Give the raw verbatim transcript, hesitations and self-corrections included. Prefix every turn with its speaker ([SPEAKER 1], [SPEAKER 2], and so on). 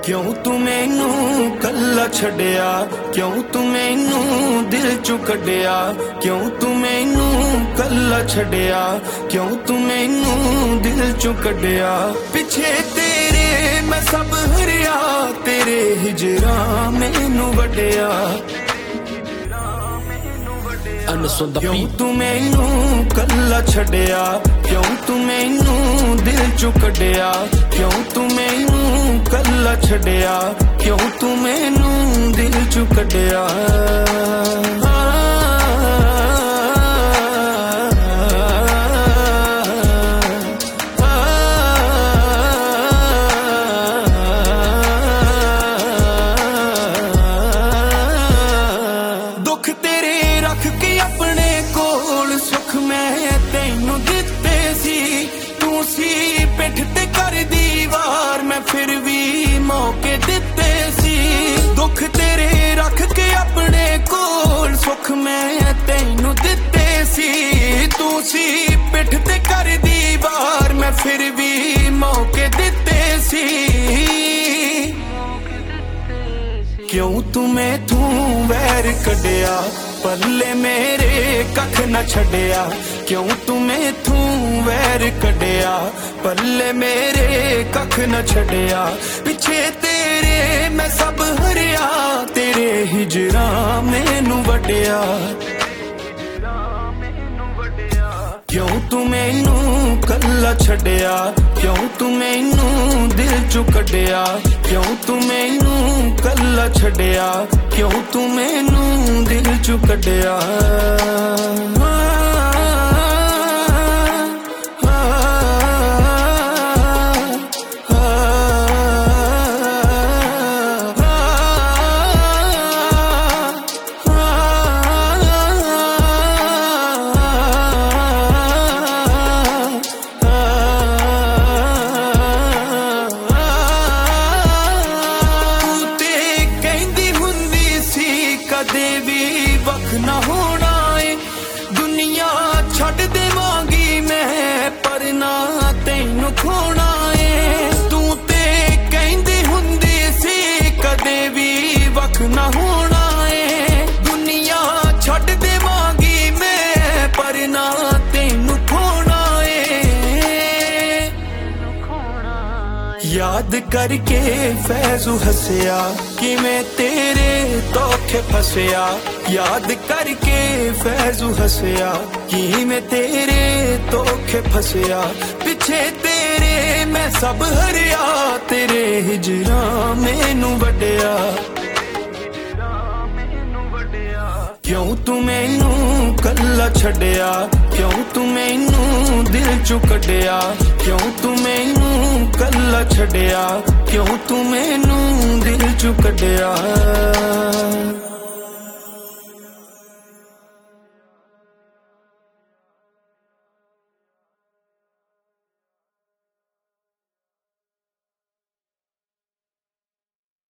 [SPEAKER 1] क्यों तू मैनू कल्ला छड्डिया, क्यों तू मैनू दिल चों कड्डिया, क्यों तू मैनू कल्ला छड्डिया, क्यों तू मैनू दिल चों कड्डिया। पिछे तेरे मैं सब हरिया, तेरे हिजरा मैनू वड्डिया। क्यों तू मैनू कल्ला छड्डिया, क्यों तू मैनू दिल चों कड्डिया, क्यों तू मैनू कल्ला छड्डिया, क्यों तू मैनू दिल चों कड्डिया। दुख तेरे रख के अपने कोल, सुख मैं तैनू दिते सी, तू सी पिठ ते कर दीवार, मैं फिर भी मौके दिते सी। दुख तेरे रख के अपने कोल, सुख मैं तैनू दिते सी, तू सी पिठ ते कर दीवार, मैं फिर भी मौके दिते सी। क्यों तू मैथू वैर कड्डिया, पल्ले मेरे कख न छड्डिया, क्यों तू मैथू वैर कड्डिया, पल्ले मेरे कख न छड्डिया। पिछे तेरे मैं सब हरिया, तेरे हिजरा मैनू वड्डिया। क्यों तू मैनू कल्ला छड्डिया, क्यों तू मैनू दिल चों कड्डिया, क्यों तू मैनू कल्ला छड्डिया, क्यों तू मैनू दिल चों कड्डिया। कदे भी वख ना होना है, दुनिया छड्ड देवांगी मैं, पर ना तैनू खोना है। तू ते कहंदी हुंदी सी कदे भी वख ना होना है, दुनिया छड्ड देवांगी मैं, पर ना तैनू खोना है। याद करके फैजू हसिया, किवें तेरे धोखे फसिया, याद करके फैजू हसिया, किवें तेरे धोखे फसिया। पिछे तेरे मैं सब हरिया, तेरे हिजरा मैनू वड्डिया। क्यों तू मैनू कल्ला छड्डिया, क्यों तू मैनू दिल चों कड्डिया, क्यों तू मैनू कल्ला छड्डिया, क्यों तू मैनू दिल चों कड्डिया।